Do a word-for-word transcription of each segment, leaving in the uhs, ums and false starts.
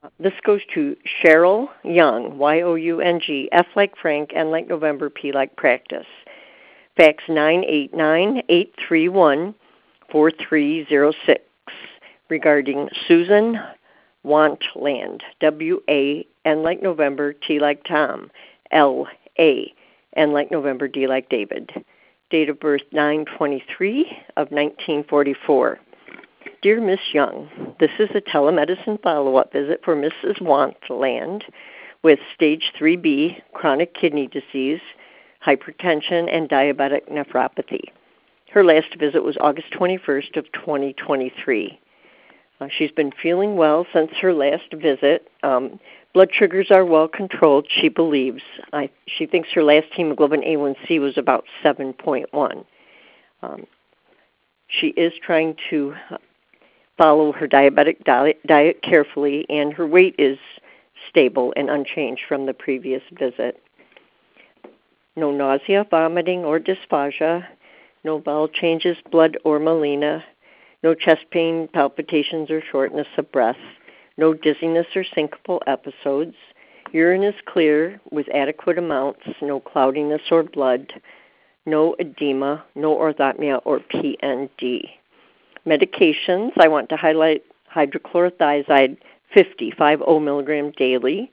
This goes to Cheryl Young, Y O U N G, F like Frank, N like November, P like Practice. Fax nine eight nine, eight three one, four three zero six regarding Susan Wantland, W A N like November, T like Tom, L A N like November, D like David. Date of birth nine twenty-three of nineteen forty-four. Dear Miss Young, this is a telemedicine follow-up visit for Missus Wantland with stage three B, chronic kidney disease, hypertension, and diabetic nephropathy. Her last visit was August twenty-first of twenty twenty-three. Uh, she's been feeling well since her last visit. Um, blood sugars are well controlled, she believes. I, she thinks her last hemoglobin A one C was about seven point one. Um, she is trying to follow her diabetic diet, diet carefully, and her weight is stable and unchanged from the previous visit. No nausea, vomiting, or dysphagia. No bowel changes, blood or melena. No chest pain, palpitations, or shortness of breath. No dizziness or syncopal episodes. Urine is clear with adequate amounts. No cloudiness or blood. No edema. No orthopnea or P N D. Medications, I want to highlight hydrochlorothiazide fifty, fifty milligrams daily.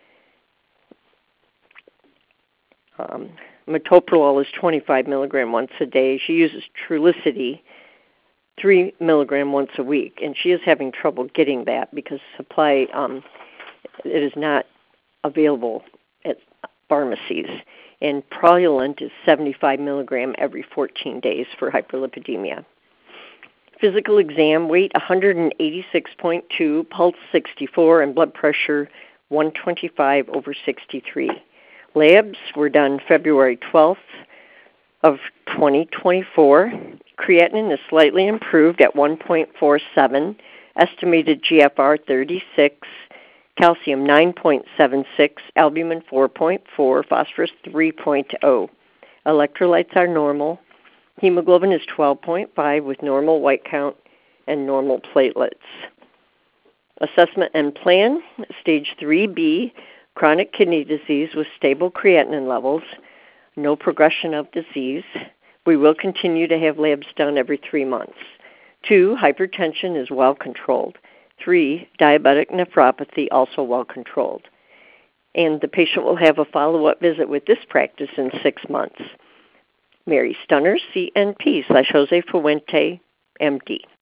Um, metoprolol is twenty-five milligrams once a day. She uses Trulicity, three milligrams once a week, and she is having trouble getting that because supply, um, it is not available at pharmacies. And Praluent is seventy-five milligrams every fourteen days for hyperlipidemia. Physical exam, weight one eighty-six point two, pulse sixty-four, and blood pressure one twenty-five over sixty-three. Labs were done February twelfth of twenty twenty-four. Creatinine is slightly improved at one point four seven, estimated G F R thirty-six, calcium nine point seven six, albumin four point four, phosphorus three point zero. Electrolytes are normal. Hemoglobin is twelve point five with normal white count and normal platelets. Assessment and plan, stage three B, chronic kidney disease with stable creatinine levels, no progression of disease. We will continue to have labs done every three months. Two, hypertension is well controlled. Three, diabetic nephropathy also well controlled. And the patient will have a follow-up visit with this practice in six months. Mary Stunner, C N P, slash Jose Fuente, M D.